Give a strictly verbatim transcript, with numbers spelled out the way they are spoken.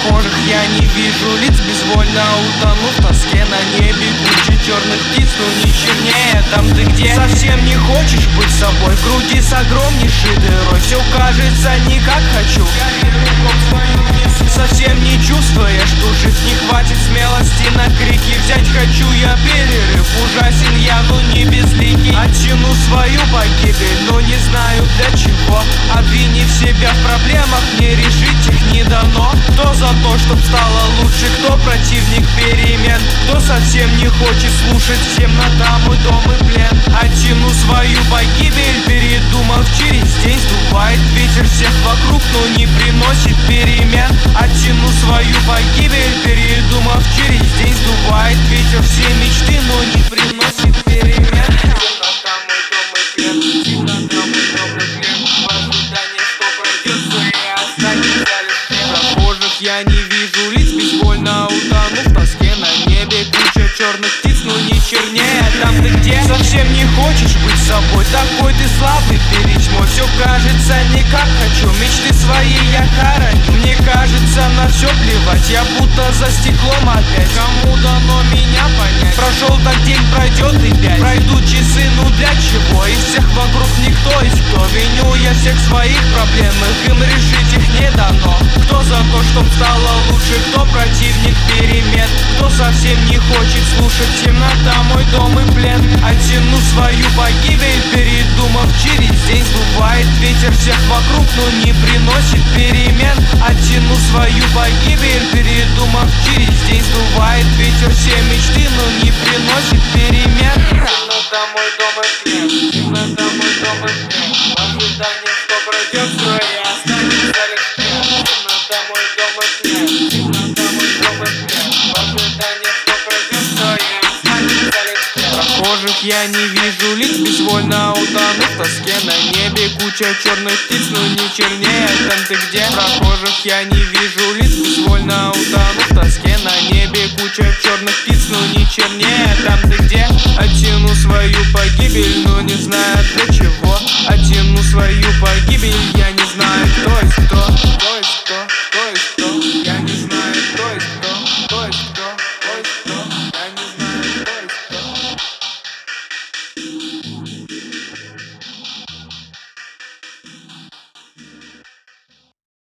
Прохожих я не вижу лиц, безвольно утону в тоске на небе. Куча черных птиц, ну не чернее. Там ты где? Совсем не хочешь быть собой, в груди с огромнейшей дырой. Все кажется не как хочу, совсем не чувствуя, что жить не хватит смелости на крики. Взять хочу я перерыв, ужасен я, но не безликий. Оттяну свою погибель, но не знаю для чего. Обвинив себя в проблемах, мне решить их не дано. Кто за то, чтоб стало лучше, кто противник перемен, кто совсем не хочет слушать, темнота, мой дом и плен. Оттяну свою погибель, передумав через день. Сдувает ветер всех вокруг, но не приносит перемен. Оттяну свою погибель, передумав через день. Сдувает ветер все мечты, но не приносит перемен. Темнота, мой дом и плен, темнота, мой дом и плен. В ожидании, что пройдет, что и останется лишь плен. Прохожих я не вижу лиц, безвольно утону в тоске на небе. Куча черных птиц, но не чернее. Там ты где? Совсем не хочешь быть собой, такой ты слабый перед тьмой. Все кажется не как хочу, мечты свои я хороню. Мне кажется на все плевать, я будто за стеклом опять. Кому дано меня понять? Прошел так день, пройдет и пять. Пройдут часы, ну для чего? Из всех вокруг никто есть кто. Виню я всех своих проблемах, им решить их не дано. Кто за то, чтоб стало лучше, кто противник перемен, кто совсем не хочет слушать, темнота, мой дом и плен. Оттяну свою погибель, передумав через день. Сдувает ветер всех вокруг, но не приносит перемен. Оттяну свою погибель, передумав через день. Сдувает ветер все мечты, но не приносит перемен. Темнота, мой дом и плен, темнота, мой дом и плен. В ожидании, что пройдет, что и останется лишь плен. Темнота, мой дом и плен, темнота, мой дом и плен. В ожидании, что пройдет, что и останется лишь плен. Прохожих я не вижу лиц, безвольно утону в тоске на небе. Куча черных птиц, но не чернее. Там ты где? Прохожих я не вижу лиц, безвольно утону в тоске на небе. Куча черных птиц, но не чернее. Там ты где? Оттяну свою погибель, но не знаю для чего. Оттяну свою погибель, я